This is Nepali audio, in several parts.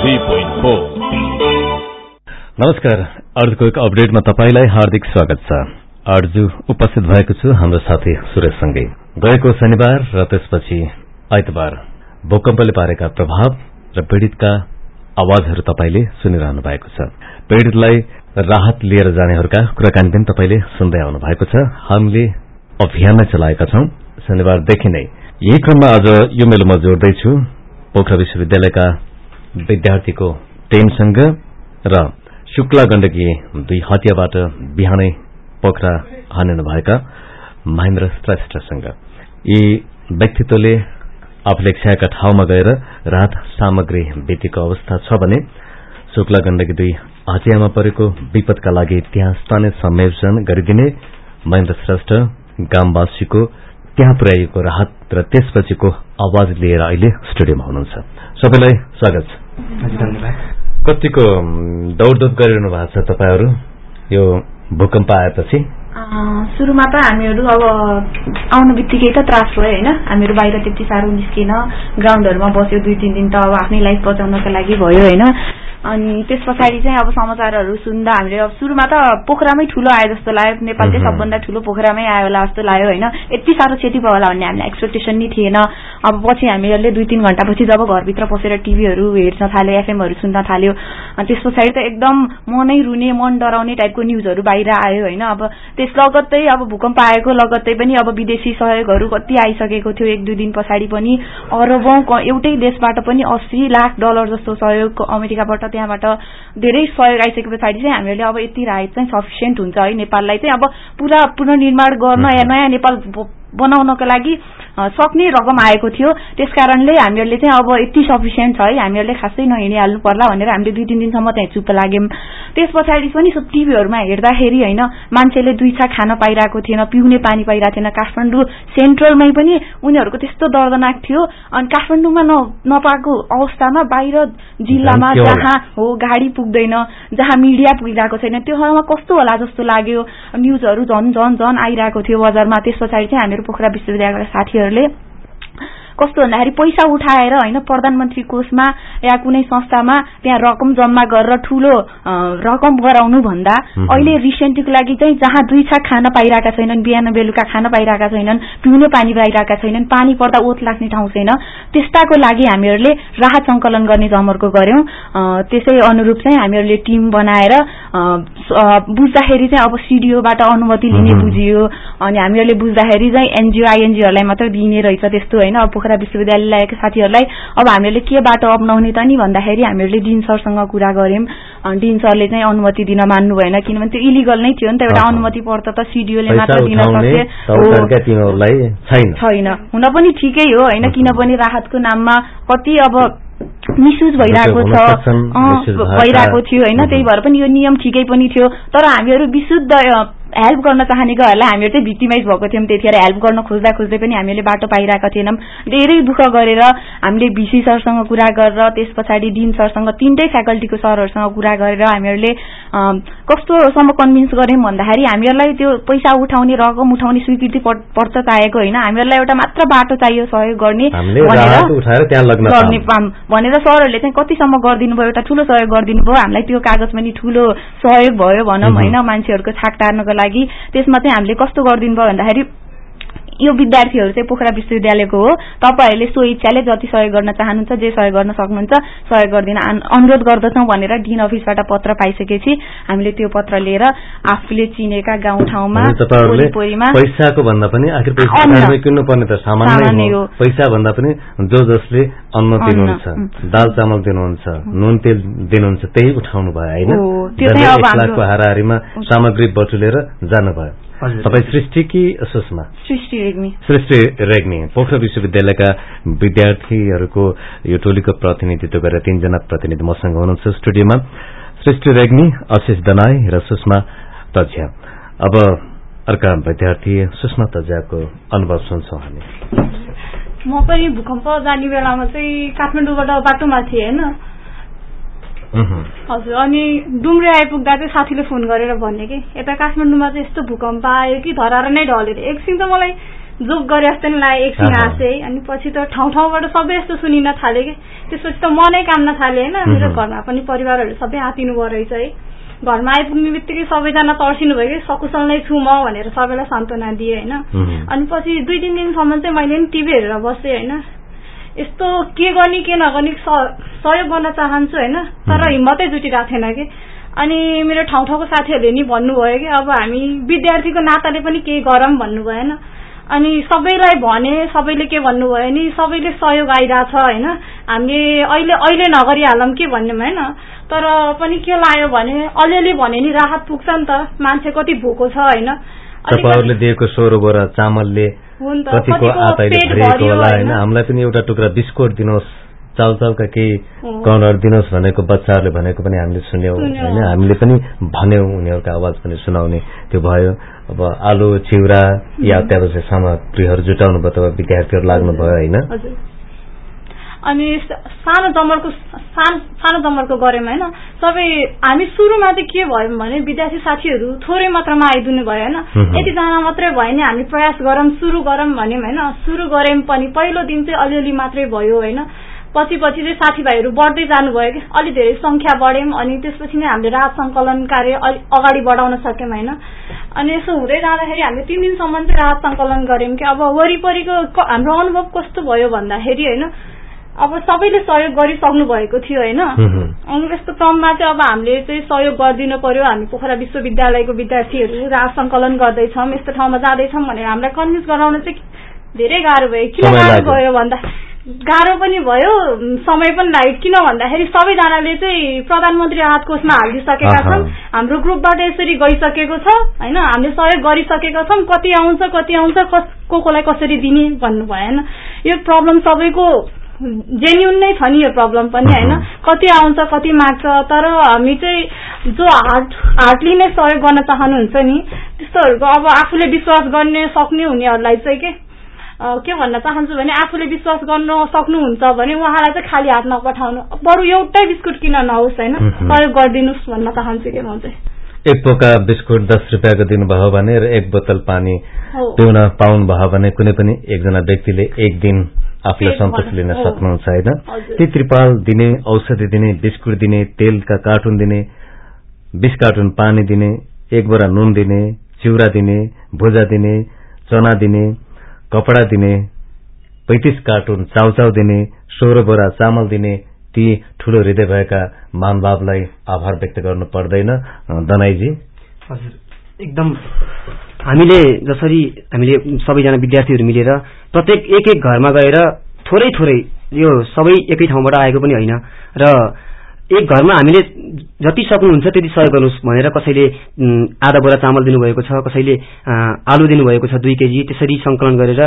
93.4। नमस्कार, अर्जुको एक अपडेटमा तपाईलाई हार्दिक स्वागत छ। अर्जु उपस्थित भएको छु हाम्रो साथी सुरेशसँगै। गएको शनिबार र त्यसपछि आइतबार भूकम्पले पारेका प्रभाव र पीड़ितका आवाजहरू तपाईले सुनिरहनु भएको छ। पीड़ितलाई राहत लिएर जानेहरूका कुराकानी पनि तपाईले सुन्दै आउनु भएको छ। हामीले अभियान चलाएका छौं शनिबारदेखि नै। यही क्रममा आज यो मेलोमा जोड्दैछु पोखरा विश्वविद्यालयका विद्यार्थीको टीमसँग र शुक्ला गण्डकी 2 हतियाबाट बिहानै पोखरा हानेन भएका महेन्द्र श्रेष्ठसँग। यी व्यक्तित्वले आफूले छाएका ठाउँमा गएर राहत सामग्री बेचेको अवस्था छ भने शुक्ला गण्डकी 2 हतियामा परेको विपदका लागि त्यहाँ स्थानीय संयोजन गरिदिने महेन्द्र श्रेष्ठ गामवासीको त्यहाँ पुर्याइएको राहत र त्यसपछिको आवाज लिएर अहिले स्टुडियोमा हुनुहुन्छ। सबैलाई स्वागत छ। कतिको दौडधोप गरिरहनु भएको छ तपाईहरू यो भूकम्प आएपछि? सुरुमा त हामीहरू अब आउनु बित्तिकै त त्रास भयो हैन। हामीहरू बाहिर त्यति साह्रो निस्किन, ग्राउन्डहरुमा बस्यो 2-3 दिन त अब आफ्नै लाइफ बचाउनको लागि भयो हैन। अनि त्यस पछाडि चाहिँ अब समाचारहरू सुन्दा हामीले अब सुरुमा त पोखरामै ठुलो आयो जस्तो लाग्यो। नेपालकै सबभन्दा ठुलो पोखरामै आयो होला जस्तो लाग्यो हैन। यति साह्रो क्षति भयो होला भन्ने हामीले एक्सपेक्टेसन नै थिएन। अब पछि हामीहरूले 2-3 घण्टापछि जब घरभित्र पसेर टिभीहरू हेर्न थाल्यो, एफएमहरू सुन्न थाल्यो, अनि त्यस पछाडि त एकदम मनै रुने, मन डराउने टाइपको न्यूजहरू बाहिर आयो हैन। अब त्यस लगत्तै अब भूकम्प आएको लगत्तै पनि अब विदेशी सहयोगहरू कति आइसकेको थियो। 1-2 दिन पछाडि पनि अरबौं एउटै देशबाट पनि $80 लाख जस्तो सहयोग अमेरिकाबाट त्यहाँबाट धेरै सहयोग आइसके पछाडि चाहिँ हामीहरूले अब यति राहत चाहिँ सफिसिएन्ट हुन्छ है नेपाललाई चाहिँ अब पुरा पुनर्निर्माण गर्न या नयाँ नेपाल बनाउनको लागि सक्ने रकम आएको थियो। त्यसकारणले हामीहरूले चाहिँ अब यति सफिसिएन्ट छ है, हामीहरूले खासै नहिँडिहाल्नु पर्ला भनेर हामीले 2-3 दिनसम्म चाहिँ चुप लाग्यौं। त्यस पछाडि पनि सब टिभीहरुमा हेर्दाखेरि हैन मान्छेले 2 छाक खान पाइरहेको थिएन, पिउने पानी पाइरहेको थिएन। काठमाडौँ सेन्ट्रलमै पनि उनीहरुको त्यस्तो दर्दनाक थियो। अनि काठमाडौँमा नपाएको अवस्थामा बाहिर जिल्लामा जहाँ हो गाडी पुग्दैन, जहाँ मिडिया पुगिरहेको छैन, त्यो ठाउँमा कस्तो होला जस्तो लाग्यो। न्यूजहरु झन आइरहेको थियो बजारमा। त्यस पछाडि चाहिँ हामीहरु पोखरा विश्वविद्यालयका साथीहरुले कस्तो भन्दाखेरि पैसा उठाएर हैन प्रधानमन्त्री कोषमा या कुनै संस्थामा त्यहाँ रकम जम्मा गरेर ठूलो रकम गराउनु भन्दा अहिले रिसेन्टको लागि चाहिँ जहाँ 2 छाक खान पाइरहेका छैनन्, बिहान बेलुका खान पाइरहेका छैनन्, पिउने पानी पाइरहेका छैनन्, पानी पर्दा ओत लाग्ने ठाउँ छैन, त्यस्ताको लागि हामीहरुले राहत संकलन गर्ने जमर्को गर्यौं। त्यसै अनुरूप चाहिँ हामीहरुले टिम बनाएर बुझ्दाखेरि चाहिँ अब सीडीओबाट अनुमति लिने बुझियो। अनि हामीहरुले बुझ्दाखेरि चाहिँ एनजीओ आईएनजीओलाई मात्र दिने रहेछ त्यस्तो हैन। अब पोखरा विश्वविद्यालयका साथीहरुलाई अब हामीले के बाटो अपनाउने त नि भन्दाखेरि हामीहरुले डिन सरसँग कुरा गर्यौं। डिन सरले चाहिँ अनुमति दिन मान्नु भएन किनभने त्यो इलिगल नै थियो नि त। एउटा अनुमति पर्छ त सीडीओले मात्र दिन सक्छ छैन। हुन पनि ठिकै हो हैन, किनभने राहतको नाममा कति अब मिसयुज भइरहेको थियो हैन। त्यही भएर पनि यो नियम ठिकै पनि थियो। तर हामीहरु विशुद्ध हेल्प गर्न चाहनेकोहरुलाई हामीहरु चाहिँ भिक्टिमाइज भएको थियौं। त्यतिखेर हेल्प गर्न खोज्दै पनि हामीले बाटो पाइरहेका थिएनौं। धेरै दुःख गरेर हामीले भिसी सरसँग कुरा गरेर त्यस पछाडि डिन सरसँग 3टै फ्याकल्टीको सरहरुसँग कुरा गरेर हामीहरुले कस्तोसम्म कन्भिन्स गर्यौं भन्दाखेरि हामीहरुलाई त्यो पैसा उठाउने रकम उठाउने स्वीकृति पत्र चाहिएको हैन, हामीहरुलाई एउटा मात्र बाटो चाहियो सहयोग गर्ने भनेर सरहरुले चाहिँ कतिसम्म गर्दिनु भयो, एउटा ठूलो सहयोग गर्दिनु भयो। हामीलाई त्यो कागज पनि ठूलो सहयोग भयो भनौं हैन मान्छेहरुको छाक टार्नको लागि। त्यसमा चाहिँ हामीले कस्तो गर्दिनु भयो भन्दाखेरि यो विद्यार्थीहरु चाहिँ पोखरा विश्वविद्यालयको हो, तपाईहरुले सो इच्छाले जति सहयोग गर्न चाहनुहुन्छ, जे सहयोग गर्न सक्नुहुन्छ सहयोग गर्दिन अनुरोध गर्दछौं भनेर डिन अफिसबाट पत्र पाइसकेपछि हामीले त्यो पत्र लिएर आफूले चिनेका गाउँ ठाउँमा वरिपरिमा पैसाको भन्दा पनि आखिर पैसा किन्नु पर्ने त सामान नै हो। पैसा भन्दा पनि जो जसले अन्न दिनुहुन्छ, दाल चामल दिनुहुन्छ, नुन तेल दिनुहुन्छ त्यही उठाउनु भयो हैन। त्यो चाहिँ अब 1 लाखको हाराहारीमा सामग्री बटुलेर जानु भयो। तपाई सृष्टि कि सुषमा? सृष्टि रेग्मी पोखरा विश्वविद्यालयका विद्यार्थीहरूको यो टोलीको प्रतिनिधित्व गरेर 3 जना प्रतिनिधि मसँग हुनुहुन्छ स्टुडियोमा। सृष्टि रेग्मी, आशिष दनाई र सुषमा तज्या। अब अर्का विद्यार्थी सुषमा तज्याको अनुभव सुन्छौं हामी। म पनि भूकम्प जाने बेलामा चाहिँ काठमाडौँबाट बाटोमा थिएँ हैन हजुर। अनि डुम्रे आइपुग्दा चाहिँ साथीले फोन गरेर भन्ने कि यता काठमाडौँमा चाहिँ यस्तो भूकम्प आयो कि धरार नै ढल्यो। एकछिन त मलाई जोक गरे जस्तै लाग्यो एकछिन हाँसे अनि पछि त ठाउँबाट सबै यस्तो सुनिन थाले कि त्यसपछि त मनै काम्न थाले होइन मेरो घरमा पनि परिवारहरू सबै आतिनु भयो रहेछ है घरमा आइपुग्ने बित्तिकै सबैजना तर्सिनु भयो कि सकुशल नै छु म भनेर सबैलाई सान्त्वना दिए होइन अनि पछि 2-3 दिनसम्म चाहिँ मैले पनि टिभी हेरेर बसेँ होइन यस्तो के गर्ने के नगर्ने सहयोग गर्न चाहन्छु होइन तर हिम्मतै जुटिरहेको थिएन कि अनि मेरो ठाउँको साथीहरूले नि भन्नुभयो कि अब हामी विद्यार्थीको नाताले पनि केही गरौँ भन्नुभयो होइन अनि सबैलाई भने सबैले के भन्नुभयो नि सबैले सहयोग आइरहेछ होइन हामीले अहिले नगरिहालौँ के भन्नेमा होइन तर पनि के लाग्यो भने अलिअलि भने नि राहत पुग्छ नि त मान्छे कति भोको छ होइन तपाईहरुले दिएको 16 बोरा चामलले कतिको आतैले भरिएको होला हैन हामीलाई पनि एउटा टुक्रा बिस्कुट दिनुहोस् चाउचाउका केही कनर दिनुहोस् भनेको बच्चाहरुले भनेको पनि हामीले सुन्यौं हैन हामीले पनि भन्यौं उनीहरुको आवाज पनि सुनाउने त्यो भयो अब आलु चिउरा या अत्यावश्यक सामग्रीहरु जुटाउनु भयो तब विद्यार्थीहरु लाग्नु भयो हैन अनि सानो जमरको गरेमा हैन सबै हामी सुरुमा चाहिँ के भयो भने विद्यार्थी साथीहरु थोरै मात्रामा आइदिनु भयो हैन यति जना मात्रै भयो नि हामी प्रयास गरौँ सुरु गरौँ भन्यौं हैन सुरु गरेम पनि पहिलो दिन चाहिँ अलिअलि मात्रै भयो हैन पछि चाहिँ साथीभाइहरु बढ्दै जानु भयो कि अलि धेरै संख्या बढ्यौं अनि त्यसपछि नै हामीले राहत संकलन कार्य अगाडि बढाउन सक्यौं हैन अनि यसो हुँदै जाँदाखेरि हामीले 3 दिनसम्म चाहिँ राहत संकलन गर्यौं कि अब वरिपरिको हाम्रो अनुभव कस्तो भयो भन्दाखेरि हैन अब सबैले सहयोग गरिसक्नु भएको थियो हैन अनि यस्तो क्रममा चाहिँ अब हामीले चाहिँ सहयोग गर्दिनु पर्यो हामी पोखरा विश्वविद्यालयको विद्यार्थीहरु राहत संकलन गर्दै छौं यस्तो ठाउँमा जाँदै छौं भनेर हामीलाई कन्भिन्स गराउन चाहिँ धेरै गाह्रो भयो किन गाह्रो भयो भन्दा गाह्रो पनि भयो समय पनि लाग्यो किन भन्दाखेरि सबैजनाले चाहिँ प्रधानमन्त्री राहत कोषमा हालिदिसकेका छन् हाम्रो ग्रुपबाट यसरी गइसकेको छ हैन हामीले सहयोग गरिसकेका छौं कति आउँछ कोलाई कसरी दिने भन्नु भयो हैन यो प्रब्लम सबैको जेन्युन नै छ नि यो प्रब्लम पनि हैन कति आउँछ कति माग्छ तर हामी चाहिँ जो हार्टली नै सहयोग गर्न चाहनुहुन्छ नि त्यस्तोहरुको अब आफूले विश्वास गर्ने सक्ने हुनेहरुलाई चाहिँ के भन्न चाहन्छु भने आफूले विश्वास गर्न सक्नुहुन्छ भने उहाँलाई चाहिँ खाली हात नपठाउनु बरु एउटै बिस्कुट किन नहोस् हैन सहयोग गरिदिनुस् भन्न चाहन्छु के म चाहिँ एक पोका बिस्कुट 10 रुपैयाँको दिनुभयो भने र एक बोतल पानी पिउन पाउनु भयो भने कुनै पनि एकजना व्यक्तिले एक दिन आफूलाई सन्तोष लिन सक्नुहुन्छ हैन ती त्रिपाल दिने औषधि दिने बिस्कुट दिने तेलका कार्टुन दिने 20 कार्टुन पानी दिने एक बोरा नुन दिने चिउरा दिने भुजा दिने चना दिने कपडा दिने 35 कार्टुन चाउचाउ दिने 16 बोरा चामल दिने ती ठूलो हृदय भएका मानवलाई आभार व्यक्त गर्नु पर्दैन दनाईजी हजुर एकदम हामीले जसरी हामीले सबैजना विद्यार्थीहरु मिलेर प्रत्येक एक घरमा गएर थोरै यो सबै एकै ठाउँबाट आएको पनि हैन र एक घरमा हामीले जति सक्नुहुन्छ त्यति सहयोग गर्नुस् भनेर कसैले आधा बोरा चामल दिनुभएको छ कसैले आलु दिनुभएको छ 2 केजी त्यसरी संकलन गरेर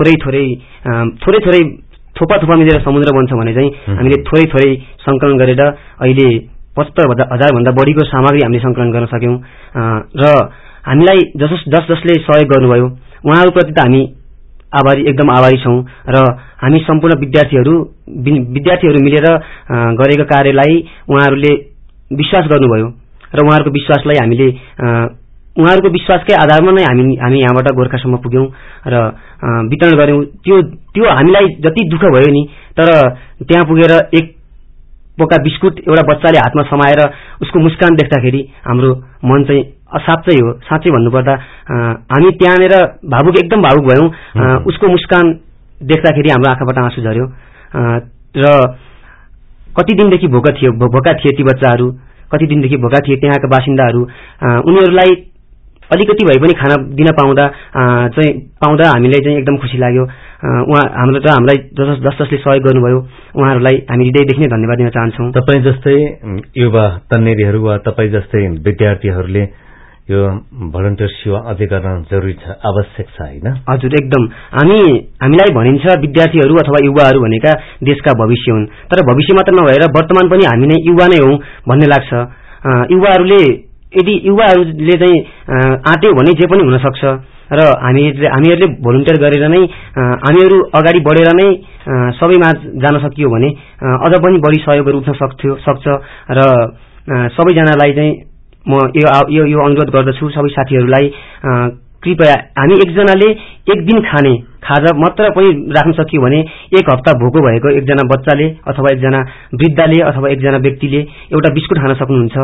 थोरै थोपा मिलेर समुद्र बन्छ भने चाहिँ हामीले थोरै संकलन गरेर अहिले 75,000 भन्दा बढीको सामग्री हामीले संकलन गर्न सक्यौं र हामीलाई जसले सहयोग गर्नुभयो उहाँहरुप्रति त हामी एकदम आभारी छौं र हामी सम्पूर्ण विद्यार्थीहरु मिलेर गरेको कार्यलाई उहाँहरुले विश्वास गर्नुभयो र उहाँहरुको विश्वासलाई हामीले उहाँहरुको विश्वासकै आधारमा नै हामी यहाँबाट गोरखासम्म पुग्यौं र वितरण गर्यौं त्यो हामीलाई जति दुःख भयो नि तर त्यहाँ पुगेर एक पोका बिस्कुट एउटा बच्चाले हातमा समाएर उसको मुस्कान देख्दाखेरि हाम्रो मन चाहिँ असाध्यै हो साच्चै भन्नुपर्दा हामी त्यहाँनेर एकदम भावुक भयौं उसको मुस्कान देख्दाखेरि हाम्रो आँखाबाट आँसु झर्यो र कति दिनदेखि भोका थिए ती बच्चाहरू कति दिनदेखि भोका थिए त्यहाँका बासिन्दाहरू उनीहरूलाई अलिकति भए पनि खाना दिन पाउँदा हामीलाई चाहिँ एकदम खुसी लाग्यो हामीलाई जसले सहयोग गर्नुभयो उहाँहरूलाई हामी हृदयदेखि नै धन्यवाद दिन चाहन्छौं तपाई जस्तै युवा तन्नेरीहरू वा तपाई जस्तै विद्यार्थीहरूले यो भलन्टियर सेवा अझै गर्न जरुरी छ आवश्यक छ हैन हजुर एकदम हामीलाई भनिन्छ विद्यार्थीहरू अथवा युवाहरू भनेका देशका भविष्य हुन् तर भविष्य मात्र नभएर वर्तमान पनि हामी नै युवा नै हौं भन्ने लाग्छ युवाहरूले चाहिँ आट्यो भने जे पनि हुन सक्छ र हामीहरूले भोलन्टियर गरेर नै हामीहरू अगाडि बढेर नै सबैमा जान सकियो भने अझ पनि बढी सहयोगहरू उठ्न सक्छ र सबैजनालाई चाहिँ म यो अनुरोध गर्दछु सबै साथीहरूलाई कृपया हामी एकजनाले एक दिन खाने खाजा मात्र पनि राख्न सकियो भने एक हप्ता भोको भएको एकजना बच्चाले अथवा एकजना वृद्धले अथवा एकजना व्यक्तिले एउटा बिस्कुट खान सक्नुहुन्छ,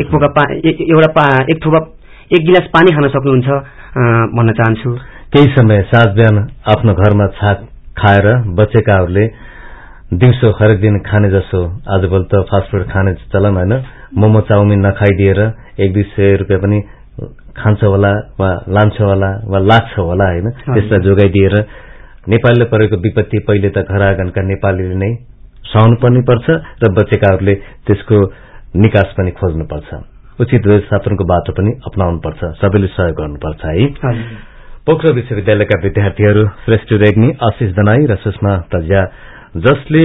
एक गिलास पानी खान सक्नुहुन्छ भन्न चाहन्छु। केही समय साँझ बिहान आफ्नो घरमा छाक खाएर बचेकाहरूले दिउँसो हरेक दिन खाने जसो आजभोलि त फास्टफुड खाने चलन होइन, मोमो चाउमिन नखाइदिएर 100-200 रुपियाँ पनि खान्छ होला वा लान्छ होला वा लाग्छ होला होइन, त्यसलाई जोगाइदिएर नेपालीले परेको विपत्ति पहिले त घर आँगनका नेपालीले नै सहनु पर्ने पर्छ र बचेकाहरूले त्यसको निकास पनि खोज्नुपर्छ, उचित व्यवस्थापनको बाटो पनि अपनाउनुपर्छ, सबैले सहयोग गर्नुपर्छ है। पोखरा विश्वविद्यालयका विद्यार्थीहरू श्रेष्ठ रेग्मी, आशिष दनाई र सुषमा तज्या जसले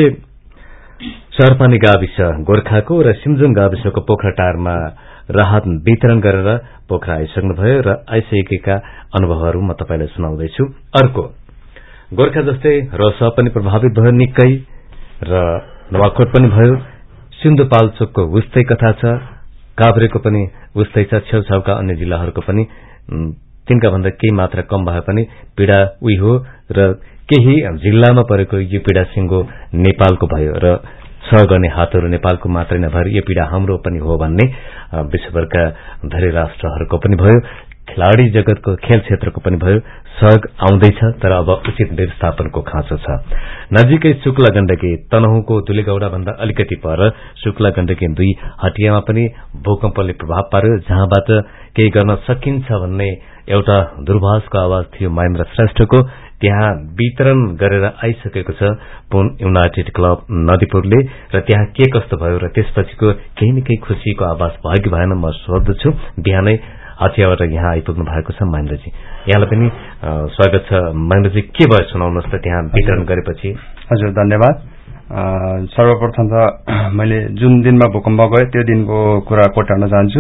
सरपानी गाविस गोर्खाको र सिमजुङ गाविसको पोखरा टारमा राहत वितरण गरेर पोखरा आइसक्नुभयो र आइसकेका अनुभवहरू म तपाईलाई सुनाउँदैछु। अर्को गोर्खा जस्तै रसुवा पनि प्रभावित भयो निकै र नवाकोट पनि भयो, सिन्धुपाल्चोकको उस्तै कथा छ, काभ्रेको पनि उस्तै छ, छेउछाउका अन्य जिल्लाहरूको पनि तिनका भन्दा केही मात्रा कम भए पनि पीड़ा उही हो र केही जिल्लामा परेको यो पीड़ा सिंगो नेपालको भयो र सह गर्ने हातहरू नेपालको मात्रै नभएर यो पीड़ा हाम्रो पनि हो भन्ने विश्वभरका धेरै राष्ट्रहरूको पनि भयो, खेलाड़ी जगतको खेल क्षेत्रको पनि भयो, सहयोग आउँदैछ तर अब उचित व्यवस्थापनको खाँचो छ। नजिकै शुक्ला गण्डकी तनहुँको दुलेगौडा भन्दा अलिकति पर शुक्ला गण्डकी 2 हटियामा पनि भूकम्पले प्रभाव पार्यो, जहाँबाट केही गर्न सकिन्छ भन्ने एउटा दूरभाषको आवाज थियो महेन्द्र श्रेष्ठको, त्यहाँ वितरण गरेर आइसकेको छ पुन युनाइटेड क्लब नदीपुरले र त्यहाँ के कस्तो भयो र त्यसपछिको केही न केही खुशीको आवाज भयो कि भएन म सोध्दछु। बिहानै हटियाबाट यहाँ आइपुग्नु भएको छ महेन्द्रजी, यहाँलाई पनि स्वागत छ। महेन्द्रजी के भयो सुनाउनुहोस् त त्यहाँ वितरण गरेपछि। हजुर धन्यवाद। सर्वप्रथम त मैले जुन दिनमा भूकम्प गयो त्यो दिनको कुरा कोटाउन चाहन्छु।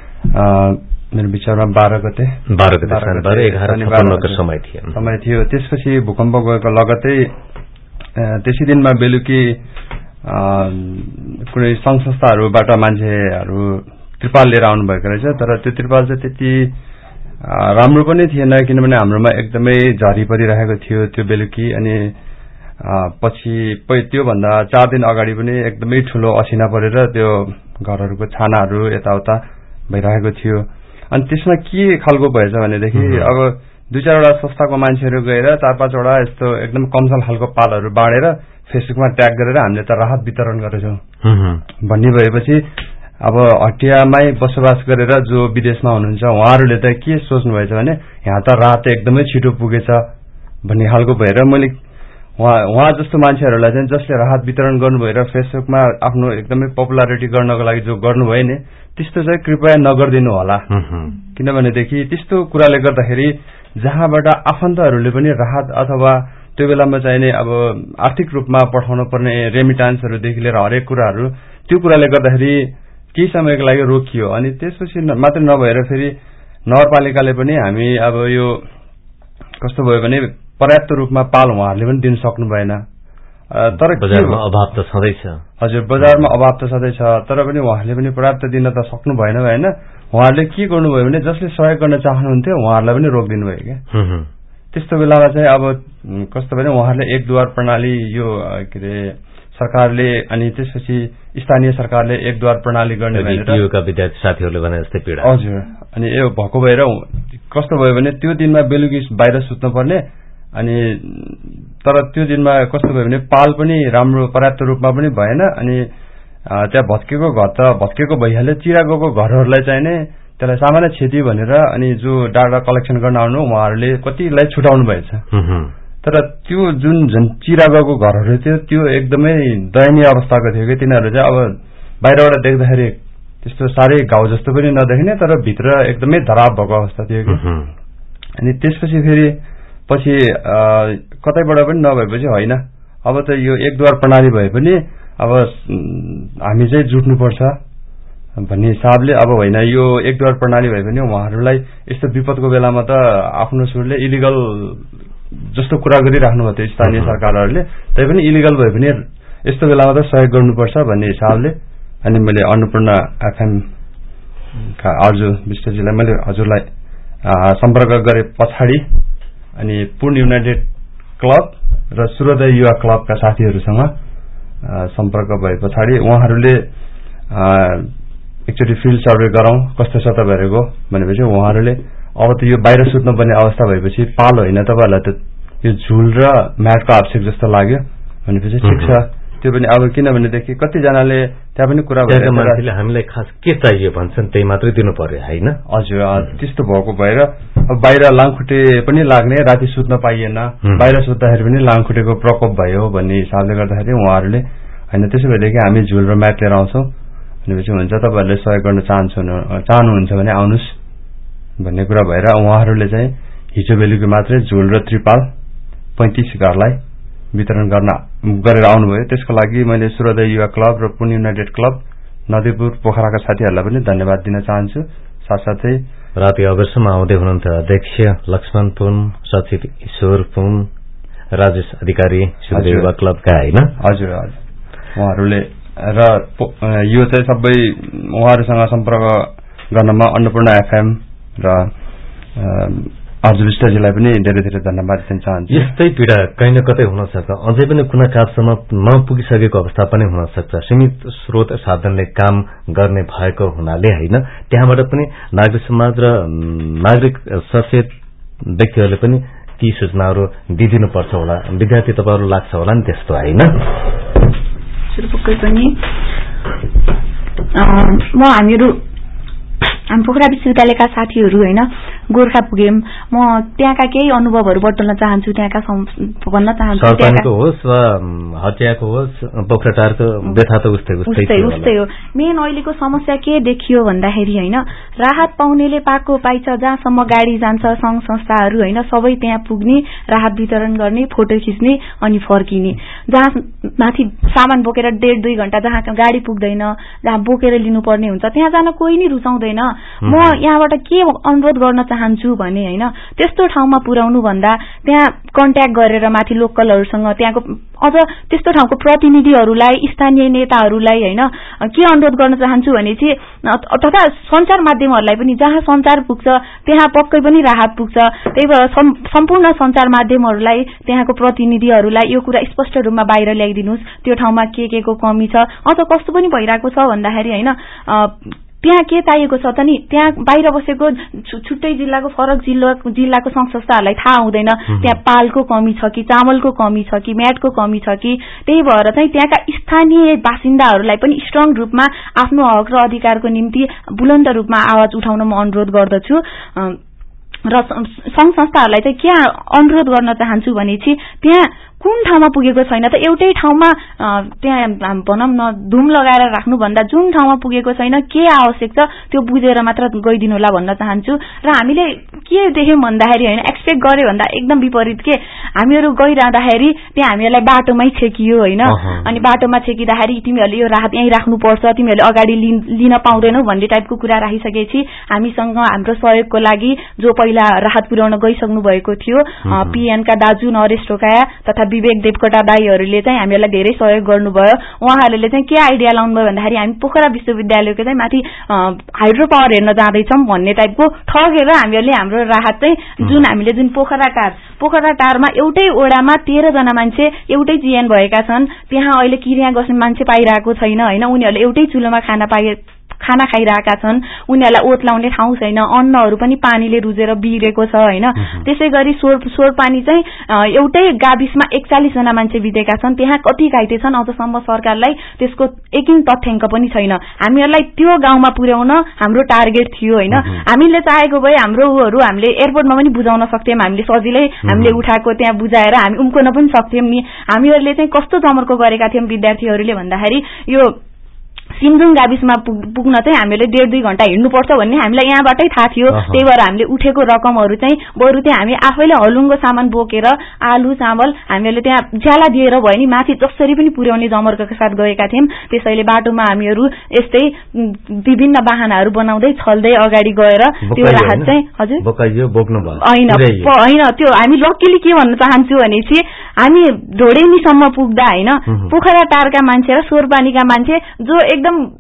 मेरो विचारमा 12 गते समय थियो। त्यसपछि भूकम्प गएको लगतै त्यसै दिनमा बेलुकी कुनै संघ संस्थाहरूबाट मान्छेहरू त्रिपाल लिएर आउनु भएको रहेछ, तर त्यो त्रिपाल चाहिँ त्यति राम्रो पनि थिएन किनभने हाम्रोमा एकदमै झरी परिरहेको थियो त्यो बेलुकी। अनि पछि त्योभन्दा 4 दिन अगाडि पनि एकदमै ठूलो असिना परेर त्यो घरहरूको छानाहरू यताउता भइरहेको थियो। अनि त्यसमा के खालको भएछ भनेदेखि अब 2-4वटा संस्थाको मान्छेहरू गएर 4-5वटा यस्तो एकदम कमसल खालको पालहरू बाँडेर फेसबुकमा ट्याग गरेर हामीले त राहत वितरण गरेछौं भन्ने भएपछि अब हटियामै बसोबास गरेर जो विदेशमा हुनुहुन्छ उहाँहरूले त के सोच्नु भएछ भने यहाँ त राहत एकदमै छिटो पुगेछ भन्ने खालको भएर मैले उहाँ जस्तो मान्छेहरूलाई चाहिँ जसले राहत वितरण गर्नुभयो र फेसबुकमा आफ्नो एकदमै पपुलारिटी गर्नको लागि जो गर्नुभयो नि त्यस्तो चाहिँ कृपया नगर्दिनु होला। किनभनेदेखि त्यस्तो कुराले गर्दाखेरि जहाँबाट आफन्तहरूले पनि राहत अथवा त्यो बेलामा चाहिने अब आर्थिक रूपमा पठाउनु पर्ने रेमिटान्सहरूदेखि लिएर हरेक कुराहरू त्यो कुराले गर्दाखेरि केही समयको लागि रोकियो। अनि त्यसपछि मात्र नभएर फेरि नगरपालिकाले पनि हामी अब यो कस्तो भयो भने पर्याप्त रूपमा पाल उहाँहरूले पनि दिन सक्नु भएन। तर बजारमा अभाव त छँदैछ। हजुर बजारमा अभाव त छँदैछ, तर पनि उहाँहरूले पनि पर्याप्त दिन त सक्नु भएन हैन। उहाँहरूले के गर्नुभयो भने जसले सहयोग गर्न चाहनुहुन्थ्यो उहाँहरूलाई पनि रोकिदिनु भयो क्या। त्यस्तो बेलामा चाहिँ अब कस्तो भने उहाँहरूले एक द्वार प्रणाली यो के अरे सरकारले अनि त्यसपछि स्थानीय सरकारले एक द्वार प्रणाली गर्ने भनेर युका विद्यार्थी साथीहरूले भने जस्तै पीडा। हजुर अनि यो भएको भएर कस्तो भयो भने त्यो दिनमा बेलुकी बाहिर सुत्नु पर्ने अनि तर त्यो दिनमा कस्तो भयो भने पाल पनि राम्रो पर्याप्त रूपमा पनि भएन। अनि त्यहाँ भत्केको घर त भत्केको भइहाल्यो, चिरा गएको घरहरूलाई चाहिँ नै त्यसलाई सामान्य क्षति भनेर अनि जो डाटा कलेक्सन गर्न आउनु उहाँहरूले कतिलाई छुटाउनु भएछ। तर त्यो जुन चिरा गएको घरहरू थियो त्यो एकदमै दयनीय अवस्थाको थियो कि तिनीहरू चाहिँ अब बाहिरबाट देख्दाखेरि त्यस्तो साह्रै घाउ जस्तो पनि नदेखिने तर भित्र एकदमै धराप भएको अवस्था थियो कि। अनि त्यसपछि फेरि पछि कतैबाट पनि नभएपछि होइन अब त यो एकद्वार प्रणाली भए पनि अब हामी चाहिँ जुट्नुपर्छ भन्ने हिसाबले अब होइन यो एकद्वार प्रणाली भए पनि उहाँहरूलाई यस्तो विपदको बेलामा त आफ्नो सुरले इलिगल जस्तो कुरा गरिराख्नु भयो स्थानीय सरकारहरूले, तैपनि इलिगल भए पनि यस्तो बेलामा त सहयोग गर्नुपर्छ भन्ने हिसाबले अनि मैले अन्नपूर्ण एफएम का अर्जु विष्टजीलाई मैले हजुरलाई सम्पर्क गरे पछाडि अनि पूर्ण युनाइटेड क्लब र सूर्योदय युवा क्लबका साथीहरूसँग सम्पर्क भए पछाडि उहाँहरूले एकचोटि फिल्ड सर्वे गरौं कस्तो छ तपाईहरुको भनेपछि उहाँहरूले अब त यो बाहिर सुत्नुपर्ने अवस्था भएपछि पालो हैन तपाईहरुलाई त यो झुल र म्याटको आवश्यक जस्तो लाग्यो भनेपछि ठिक छ त्यो पनि अब किनभनेदेखि कति जनाले त्यहाँ पनि कुरा भएर मान्छेले हामीलाई खास के चाहियो भन्छन् त्यही मात्रै दिनु पर्यो हैन हजुर त्यस्तो भएको भएर बाहिर लाङखुट्टे पनि लाग्ने राति सुत्न पाइएन बाहिर सुत्दाखेरि पनि लाङखुट्टेको प्रकोप भयो भन्ने हिसाबले गर्दाखेरि उहाँहरूले हैन त्यसो भएदेखि हामी झुल र म्याट लिएर आउँछौं भनेपछि हुन्छ तपाईहरुले सहयोग गर्न चाहनुहुन्छ भने आउनुस् भन्ने कुरा भएर उहाँहरूले चाहिँ हिजो बेलुकी मात्रै झुल र त्रिपाल 35 घरलाई वितरण गरेर आउनुभयो त्यसको लागि मैले सूर्योदय युवा क्लब र पुन युनाइटेड क्लब नदीपुर पोखराका साथीहरूलाई पनि धन्यवाद दिन चाहन्छु साथसाथै राति अबेरसम्म आउँदै हुनुहुन्थ्यो अध्यक्ष लक्ष्मण पुन सचिव ईश्वर पुन राजेश अधिकारी सूर्योदय युवा क्लबका हैन हजुर उहाँहरूले र यो चाहिँ सबै उहाँहरूसँग सम्पर्क गर्नमा अन्नपूर्ण एफएम र अर्जुन विष्टजीलाई पनि धेरै धेरै धन्यवाद दिन चाहन्छु यस्तै पीडा कहीँ न कतै हुन सक्छ अझै पनि कुना कापसम्म नपुगिसकेको अवस्था पनि हुन सक्छ सीमित स्रोत साधनले काम गर्ने भएको हुनाले हैन त्यहाँबाट पनि नागरिक समाज र नागरिक सचेत व्यक्तिहरूले पनि ती सूचनाहरू दिदिनु पर्छ होला विद्यार्थी तपाईहरु लाग्छ होला नि त्यस्तो हैन पक्कै पनि हामीहरू पोखरा विश्वविद्यालयका साथीहरू हैन गोरखा पुगेम म त्यहाँका केही अनुभवहरू बटुल्न चाहन्छु त्यहाँका भन्न चाहन्छु सरपानीको होस् वा हटियाको होस् पोखराटारको व्यथा त उस्तै हो मेन अहिलेको समस्या के देखियो भन्दाखेरि हैन राहत पाउनेले पाएको पाइछ जहाँसम्म गाडी जान्छ संघ संस्थाहरू हैन सबै त्यहाँ पुग्ने राहत वितरण गर्ने फोटो खिच्ने अनि फर्किने जहाँ माथि सामान बोकेर 1.5-2 घण्टा जहाँ गाडी पुग्दैन जहाँ बोकेर लिनुपर्ने हुन्छ त्यहाँ जान कोही नि रुचाउँदैन म यहाँबाट के अनुरोध गर्न चाहन्छु भने हैन त्यस्तो ठाउँमा पुर्याउनु भन्दा त्यहाँ कन्ट्याक्ट गरेर माथि लोकलहरुसँग त्यहाँको अझ त्यस्तो ठाउँको प्रतिनिधिहरूलाई स्थानीय नेताहरूलाई हैन के अनुरोध गर्न चाहन्छु भने चाहिँ तथा सञ्चार माध्यमहरूलाई पनि जहाँ सञ्चार पुग्छ त्यहाँ पक्कै पनि राहत पुग्छ त्यही भएर सम्पूर्ण सञ्चार माध्यमहरूलाई त्यहाँको प्रतिनिधिहरूलाई यो कुरा स्पष्ट रूपमा बाहिर ल्याइदिनुस् त्यो ठाउँमा के को कमी छ अझ कस्तो पनि भइराको छ भन्दाखेरि हैन त्यहाँ के चाहिएको छ त नि त्यहाँ बाहिर बसेको छुट्टै जिल्लाको फरक जिल्लाको संघ संस्थाहरूलाई थाहा हुँदैन त्यहाँ पालको कमी छ कि चामलको कमी छ कि म्याटको कमी छ कि त्यही भएर चाहिँ त्यहाँका स्थानीय बासिन्दाहरूलाई पनि स्ट्रङ रूपमा आफ्नो हक र अधिकारको निम्ति बुलन्द रूपमा आवाज उठाउन म अनुरोध गर्दछु र संघ संस्थाहरूलाई चाहिँ के अनुरोध गर्न चाहन्छु भने चाहिँ त्यहाँ कुन ठाउँमा पुगेको छैन त एउटै ठाउँमा त्यहाँ भनौं न धुम लगाएर राख्नु भन्दा जुन ठाउँमा पुगेको छैन के आवश्यक छ त्यो बुझेर मात्र गइदिनु होला भन्न चाहन्छु र हामीले के देख्यौं भन्दाखेरि हैन एक्सपेक्ट गरे भन्दा एकदम विपरीत के हामीहरु गइरादाखेरि त्यहाँ हामीलाई बाटोमै छेकियो हैन अनि बाटोमा छेकिदाखेरि तिमीहरुले यो राहत यही राख्नु पर्छ तिमीहरुले अगाडि लिन पाउँदैनौ भन्ने टाइपको कुरा राखिसकेपछि हामीसँग हाम्रो सहयोगको लागि जो पहिला राहत पुर्याउन गइसक्नु भएको थियो पीएन का दाजु नरेश ढोकाया तथा विवेक देवकोटा दाइहरुले चाहिँ हामीलाई धेरै सहयोग गर्नुभयो उहाँहरुले चाहिँ के आइडिया लाउनु भयो भन्दाखेरि हामी पोखरा विश्वविद्यालयको चाहिँ माथि हाइड्रो पावर हेर्न जाँदैछौं भन्ने टाइपको ठगेर हामीहरुले हाम्रो राहत चाहिँ जुन पोखरा टारमा एउटै ओडामा 13 जना मान्छे एउटै जीएन भएका छन् त्यहाँ अहिले किरिया बस्ने मान्छे पाइरहेको छैन हैन उनीहरुले एउटै चुलोमा खाना खाइरहेका छन् उनीहरुलाई ओत लाउने ठाउँ छैन अन्नहरु पनि पानीले रुजेर बिग्रेको छ हैन त्यसैगरी सोर पानी चाहिँ एउटै गाविसमा 41 जना मान्छे बितेका छन् त्यहाँ कति घाइते छन् अझसम्म सरकारलाई त्यसको एकिन तथ्याङ्क पनि छैन हामीहरुलाई त्यो गाउँमा पुर्याउन हाम्रो टार्गेट थियो हैन हामीले चाहेको भए हाम्रोहरु हामीले एयरपोर्टमा पनि बुझाउन सक्थ्यौं हामीले सजिलै हामीले उठाएको त्यहाँ बुझाएर हामी उम्कन पनि सक्थ्यौं नि हामीहरुले चाहिँ कस्तो जमर्को गरेका थियौं विद्यार्थीहरुले भन्दाखेरि यो सिमजुङ गाविसमा पुग्न चाहिँ हामीले 1.5-2 घण्टा हिँड्नु पर्छ भन्ने हामीलाई यहाँबाटै थाहा थियो त्यही भएर हामीले उठेको रकमहरु चाहिँ बरु चाहिँ हामी आफैले हलुङ्गो सामान बोकेर आलु चामल हामीले त्यहाँ ज्याला दिएर भयो नि माथि जसरी पनि पुर्याउने जमर्कोका साथ गएका थियौं त्यसैले बाटोमा हामीहरु यस्तै विभिन्न बहानाहरु बनाउँदै छल्दै अगाडि गएर त्यो राहत चाहिँ हजुर बोकाइयो बोक्नु भयो हैन त्यो हामी लक्कीली के भन्न चाहन्छु भने चाहिँ हामी ढोडेनीसम्म पुग्दा हैन पोखरा टारका मान्छे र सोरपानीका मान्छे जो एकदम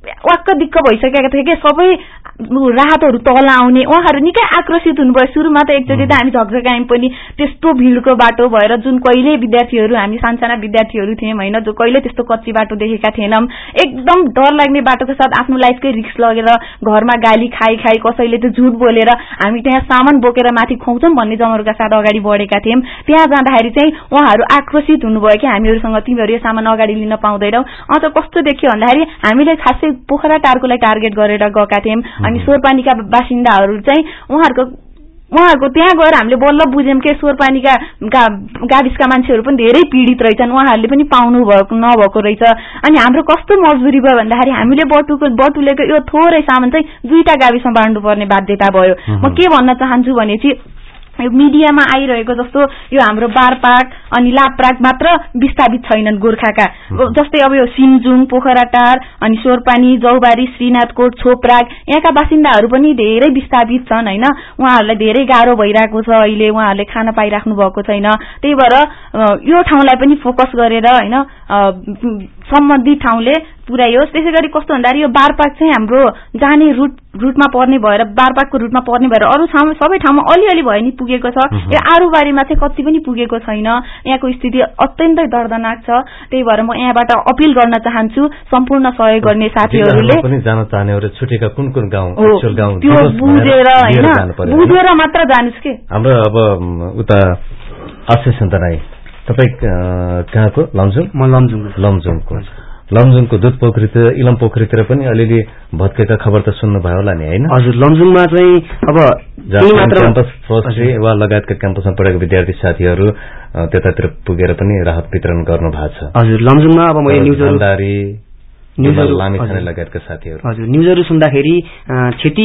वाक्क दिक्क भइसकेका थिए कि सबै राहतहरू तल आउने। उहाँहरू निकै आक्रोशित हुनुभयो। सुरुमा त एकचोटि त हामी झकझकायौँ पनि, त्यस्तो भिडको बाटो भएर जुन कहिले विद्यार्थीहरू हामी सानसाना विद्यार्थीहरू थियौँ होइन, जो कहिले त्यस्तो कच्ची बाटो देखेका थिएनौँ, एकदम डर लाग्ने बाटोको साथ आफ्नो लाइफकै रिस्क लगेर घरमा गाली खाई कसैले त झुट बोलेर हामी त्यहाँ सामान बोकेर माथि खुवाउँछौँ भन्ने जमरका साथ अगाडि बढेका थियौँ। त्यहाँ जाँदाखेरि चाहिँ उहाँहरू आक्रोशित हुनुभयो कि हामीहरूसँग तिमीहरू यो सामान अगाडि लिन पाउँदैनौ। अझ कस्तो देखियो भन्दाखेरि हामीले खासै पोखरा टारकोलाई टार्गेट गरेर गएका थियौँ। अनि सोरपानीका बासिन्दाहरू चाहिँ उहाँहरूको त्यहाँ गएर हामीले बल्ल बुझ्यौँ कि सोरपानीका गाविसका मान्छेहरू पनि धेरै पीडित रहेछन्, उहाँहरूले पनि पाउनु नभएको रहेछ। अनि हाम्रो कस्तो मजबुरी भयो भन्दाखेरि हामीले बटुलेको यो थोरै सामान चाहिँ 2टा गाविसमा बाँड्नु पर्ने बाध्यता भयो। म के भन्न चाहन्छु भनेपछि यो मिडियामा आइरहेको जस्तो यो हाम्रो बारपाक अनि लाप्राक मात्र विस्थापित छैनन् गोर्खाका, जस्तै अब यो सिमजुङ, पोखराटार अनि सोरपानी, जौबारी, श्रीनाथकोट, छोपराग यहाँका बासिन्दाहरू पनि धेरै विस्थापित छन् होइन। उहाँहरूलाई धेरै गाह्रो भइरहेको छ, अहिले उहाँहरूले खान पाइराख्नु भएको छैन। त्यही भएर यो ठाउँलाई पनि फोकस गरेर होइन सम्बन्धित ठाउँले पुर्याइयोस्। त्यसै गरी कस्तो भन्दाखेरि यो बारपाक चाहिँ हाम्रो जाने रुटमा पर्ने भएर, बारपाकको रुटमा पर्ने भएर अरू ठाउँमा सबै ठाउँमा अलिअलि भए नि पुगेको छ। यो आरुबारीमा चाहिँ कति पनि पुगेको छैन। यहाँको स्थिति अत्यन्तै दर्दनाक छ। त्यही भएर म यहाँबाट अपिल गर्न चाहन्छु सम्पूर्ण सहयोग गर्ने साथीहरूले पनि जान चाहनेहरू छुटेका कुन गाउँ त्यो बुझेर होइन, बुझेर मात्र जानुस् के। हाम्रो अब उता आशिष राई, तपाईँ कहाँको? लमजुङ? म लमजुङको दुध पोखरीतिर, इलम पोखरीतिर पनि अलिअलि भत्केका खबर त सुन्नुभयो होला नि होइन? हजुर, लमजुङमा चाहिँ अब क्याम्पस फर्स्टली वा लगायतका क्याम्पसमा पढेका विद्यार्थी साथीहरू त्यतातिर पुगेर पनि राहत वितरण गर्नु भएको छ। हजुर, लमजुङमा अब मैले न्युजहरू लगायतका साथीहरू हजुर न्युजहरू सुन्दाखेरि क्षति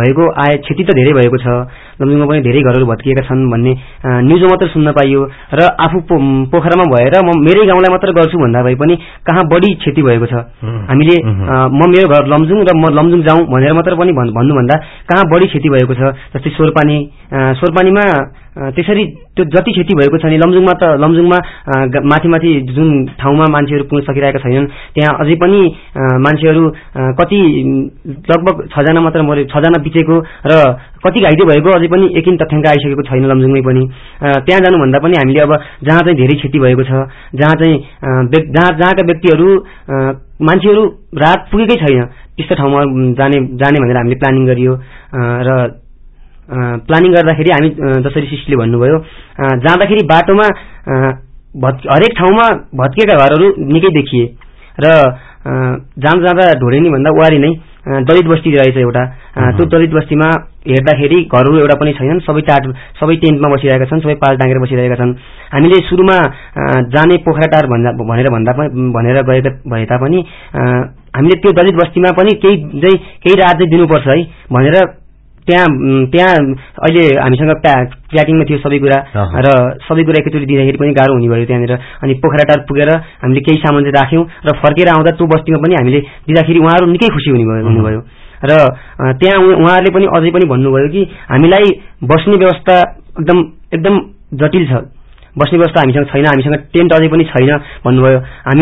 त धेरै भएको छ। लमजुङमा पनि धेरै घरहरू भत्किएका छन् भन्ने न्युज मात्र सुन्न पाइयो। र आफू पोखरामा भएर म मेरै गाउँलाई मात्र गर्छु भन्दा भए पनि कहाँ बढी क्षति भएको छ। हामीले म मेरो घर लमजुङ र म लमजुङ जाउँ भनेर मात्र पनि भन्नुभन्दा कहाँ बढी क्षति भएको छ। जस्तै सोरपानीमा त्यसरी त्यो जति क्षति भएको छ नि लमजुङमा माथि जुन ठाउँमा मान्छेहरू पुग्न सकिरहेका छैनन् त्यहाँ अझै पनि मान्छेहरू कति लगभग 6 जना मात्र मरे, 6 जना बितेको र कति घाइते भएको अझै पनि एकिन तथ्याङ्क आइसकेको छैन लमजुङमै पनि। त्यहाँ जानुभन्दा पनि हामीले अब जहाँ चाहिँ धेरै क्षति भएको छ, जहाँका व्यक्तिहरू मान्छेहरू रात पुगेकै छैन त्यस्तो ठाउँमा जाने भनेर हामीले प्लानिङ गरियो। र प्लानिङ गर्दाखेरि हामी जसरी शिष्यले भन्नुभयो जाँदाखेरि बाटोमा हरेक ठाउँमा भत्केका घरहरू निकै देखिए र जाँदा ढोडेनी भन्दा वारी नै दलित बस्ती रहेछ एउटा। त्यो दलित बस्तीमा हेर्दाखेरि घरहरू एउटा पनि छैनन्, सबै टेन्टमा बसिरहेका छन्, सबै पाल टाँगेर बसिरहेका छन्। हामीले सुरुमा जाने पोखराटार भनेर गएका भए तापनि हामीले त्यो दलित बस्तीमा पनि केही राहत चाहिँ दिनुपर्छ है भनेर त्यहाँ अहिले हामीसँग प्याकिङमा थियो सबै कुरा र सबै कुरा एकैचोटि दिँदाखेरि पनि गाह्रो हुने भयो त्यहाँनिर। अनि पोखराटार पुगेर हामीले केही सामान चाहिँ राख्यौँ र फर्केर आउँदा त्यो बस्तीमा पनि हामीले दिँदाखेरि उहाँहरू निकै खुसी हुनुभयो। र त्यहाँ उहाँहरूले पनि अझै पनि भन्नुभयो कि हामीलाई बस्ने व्यवस्था एकदम जटिल छ, बस्ने व्यवस्था हामीसँग छैन, हामीसँग टेन्ट अझै पनि छैन भन्नुभयो।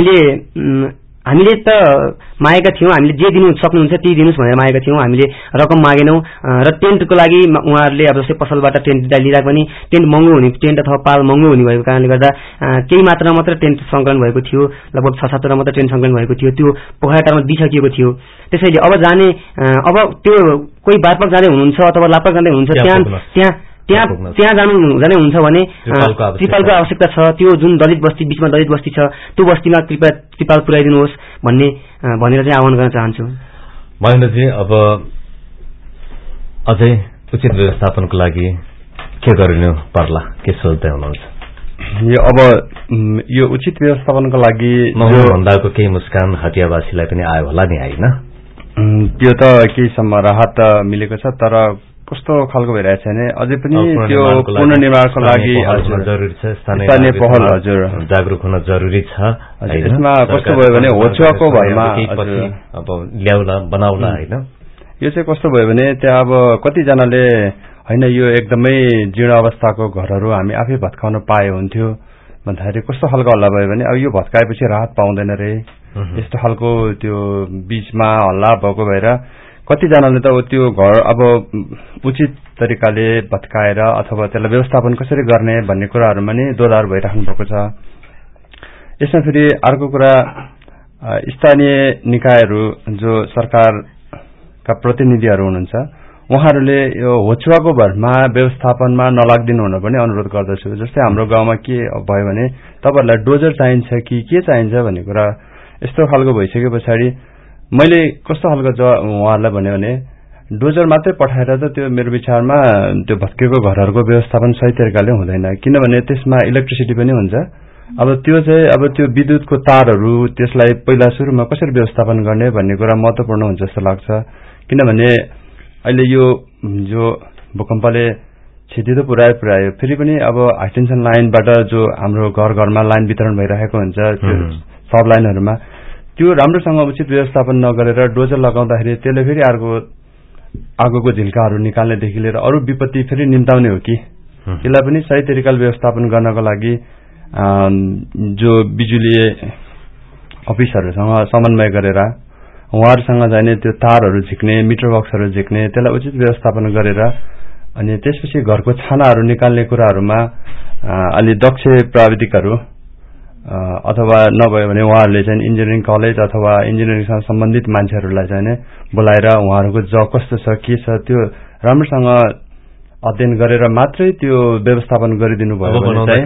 हामीले त मागेका थियौँ, हामीले जे दिनु सक्नुहुन्छ त्यही दिनुहोस् भनेर मागेका थियौँ, हामीले रकम मागेनौँ। र टेन्टको लागि उहाँहरूले अब जस्तै पसलबाट टेन्ट लिँदा पनि टेन्ट महँगो हुने, टेन्ट अथवा पाल महँगो हुने भएको कारणले गर्दा केही मात्रामा मात्र टेन्ट सङ्कलन भएको थियो, लगभग 6-7 मात्र टेन्ट सङ्कलन भएको थियो, त्यो पोखराटारमा दिइसकिएको थियो। त्यसैले अब त्यो कोही बारपाक जाँदै हुनुहुन्छ अथवा लाप्राक जाँदै हुनुहुन्छ त्यहाँ जानै हुन्छ भने त्रिपालको आवश्यकता छ। त्यो जुन दलित बस्ती बिचमा दलित बस्ती छ त्यो बस्तीमा कृपया त्रिपाल पुर्याइदिनुहोस् भनेर चाहिँ आह्वान गर्न चाहन्छु। महेन्द्रजी, अब अझै उचित व्यवस्थापनको लागि के गरिनु पर्ला, के सोच्दै हुनुहुन्छ? यो उचित व्यवस्थापनको लागि भन्दाको केही मुस्कान हटियावासीलाई पनि आयो होला नि होइन? त्यो त केहीसम्म राहत मिलेको छ, तर कस्तो खालको भइरहेछ भने अझै पनि त्यो पुनर्निर्माणको लागि जरुरी छ, स्थानीय पहल हजुर जागरुक हुन जरुरी छ। यसमा कस्तो भयो भने होचुवाको भरमा अब ल्याउला बनाउला होइन, यो चाहिँ कस्तो भयो भने त्यहाँ अब कतिजनाले होइन यो एकदमै जीर्ण अवस्थाको घरहरू हामी आफै भत्काउन पाए हुन्थ्यो भन्दाखेरि कस्तो खालको हल्ला भयो भने अब यो भत्काएपछि राहत पाउँदैन रे यस्तो खालको त्यो बीचमा हल्ला भएको भएर कतिजनाले त त्यो घर अब उचित तरिकाले भत्काएर अथवा त्यसलाई व्यवस्थापन कसरी गर्ने भन्ने कुराहरूमा नै दोधार भइराख्नु भएको छ। यसमा फेरि अर्को कुरा स्थानीय निकायहरू जो सरकारका प्रतिनिधिहरू हुनुहुन्छ उहाँहरूले यो होचुवाको भरमा व्यवस्थापनमा नलागिदिनु हुन पनि अनुरोध गर्दछु। जस्तै हाम्रो गाउँमा के भयो भने तपाईहरुलाई डोजर चाहिन्छ कि के चाहिन्छ भन्ने कुरा यस्तो खालको भइसके पछाडि मैले कस्तो खालको उहाँहरूलाई भन्यो भने डोजर मात्रै पठाएर त त्यो मेरो विचारमा त्यो भत्केको घरहरूको व्यवस्थापन सही तरिकाले हुँदैन, किनभने त्यसमा इलेक्ट्रिसिटी पनि हुन्छ। अब त्यो चाहिँ अब त्यो विद्युतको तारहरू त्यसलाई पहिला सुरुमा कसरी व्यवस्थापन गर्ने भन्ने कुरा महत्त्वपूर्ण हुन्छ जस्तो लाग्छ। किनभने अहिले यो जो भूकम्पले क्षति त पुर्यायो फेरि पनि अब हाई टेन्सन लाइनबाट जो हाम्रो घर घरमा लाइन वितरण भइरहेको हुन्छ त्यो सब लाइनहरूमा त्यो राम्रोसँग उचित व्यवस्थापन नगरेर डोजर लगाउँदाखेरि त्यसले फेरि आगोको झिल्काहरू निकाल्नेदेखि लिएर अरू विपत्ति फेरि निम्ताउने हो कि यसलाई पनि सही तरिकाले व्यवस्थापन गर्नको लागि जो बिजुली अफिसहरूसँग समन्वय गरेर उहाँहरूसँग चाहिने त्यो तारहरू झिक्ने मिटर बक्सहरू झिक्ने त्यसलाई उचित व्यवस्थापन गरेर अनि त्यसपछि घरको छानाहरू निकाल्ने कुराहरूमा अलि दक्ष प्राविधिकहरू अथवा नभयो भने उहाँहरूले चाहिँ इन्जिनियरिङ कलेज अथवा इन्जिनियरिङसँग सम्बन्धित मान्छेहरूलाई चाहिँ बोलाएर उहाँहरूको जब कस्तो छ के छ त्यो राम्रोसँग अध्ययन गरेर मात्रै त्यो व्यवस्थापन गरिदिनु भयो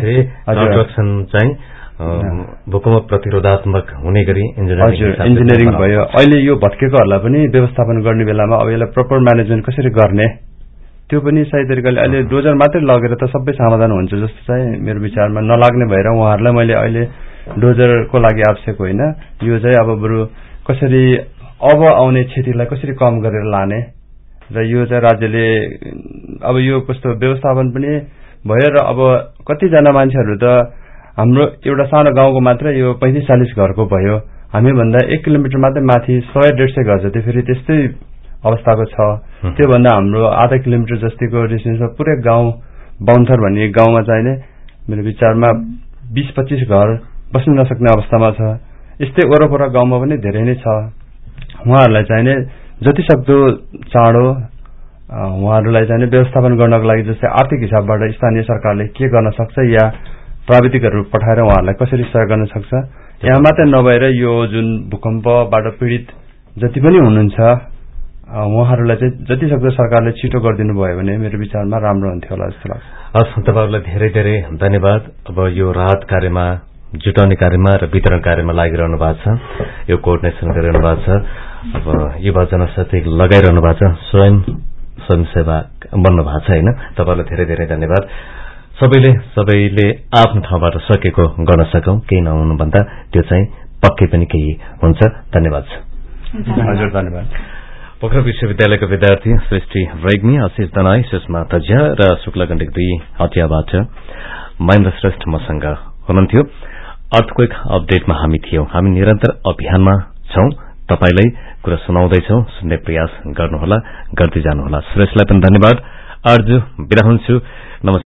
भने चाहिँ भूकम्प प्रतिरोधात्मक हुने गरी इन्जिनियरिङ भयो। अहिले यो भत्केकोहरूलाई पनि व्यवस्थापन गर्ने बेलामा अब यसलाई प्रपर म्यानेजमेन्ट कसरी गर्ने त्यो पनि सही तरिकाले अहिले डोजर मात्रै लगेर त सबै समाधान हुन्छ जस्तो चाहिँ मेरो विचारमा नलाग्ने भएर उहाँहरूलाई मैले अहिले डोजरको लागि आवश्यक होइन, यो चाहिँ अब बरु कसरी अब आउने क्षतिलाई कसरी कम गरेर लाने र यो चाहिँ राज्यले अब यो कस्तो व्यवस्थापन पनि भयो र अब कतिजना मान्छेहरू त हाम्रो एउटा सानो गाउँको मात्र यो 35-40 घरको भयो, हामीभन्दा 1 किलोमिटर मात्रै माथि 100-150 घर जति फेरि त्यस्तै अवस्थाको छ। त्योभन्दा हाम्रो आधा किलोमिटर जतिको डिस्टेन्समा पुरै गाउँ बाउन्थर भन्ने गाउँमा चाहिने मेरो विचारमा 20-25 घर बस्न नसक्ने अवस्थामा छ। यस्तै वरपर गाउँमा पनि धेरै नै छ। उहाँहरूलाई चाहिने जति सक्दो चाँडो उहाँहरूलाई चाहिने व्यवस्थापन गर्नको लागि जस्तै आर्थिक हिसाबबाट स्थानीय सरकारले के गर्न सक्छ या प्राविधिकहरू पठाएर उहाँहरूलाई कसरी सहयोग गर्न सक्छ यहाँ मात्रै नभएर यो जुन भूकम्पबाट पीडित जति पनि हुनुहुन्छ उहाँहरूलाई चाहिँ जति सक्दो सरकारले छिटो गरिदिनु भयो भने मेरो विचारमा राम्रो हुन्थ्यो होला जस्तो लाग्छ। हस्, तपाईहरुलाई धेरै धेरै धन्यवाद। अब यो राहत कार्यमा जुटाउने कार्यमा र वितरण कार्यमा लागिरहनु भएको छ, यो कोअर्डिनेसन गरिरहनु भएको छ, अब युवा जनशक्ति लगाइरहनु भएको छ, स्वयंसेवा बन्नु भएको छ होइन। तपाईहरुलाई धेरै धेरै धन्यवाद। सबैले आफ्नो ठाउँबाट सकेको गर्न सकौं, केही नहुनु भन्दा त्यो चाहिँ पक्कै पनि केही हुन्छ। धन्यवाद। हजुर धन्यवाद। पोखरा विश्वविद्यालयका विद्यार्थी सृष्टि रेग्मी, आशिष दनाई, सुषमा तजिया र शुक्लागण्डक 2 हटियाबाट महेन्द्र श्रेष्ठ मसँग हुनुहुन्थ्यो। अर्थक्वेक अपडेटमा हामी थियौं। हामी निरन्तर अभियानमा छौं, तपाईलाई कुरा सुनाउँदैछौं, सुन्ने प्रयास गर्नुहोला, गर्दै जानुहोला। सुरेशलाई पनि धन्यवाद। आज बिदा हुन्छु। नमस्कार।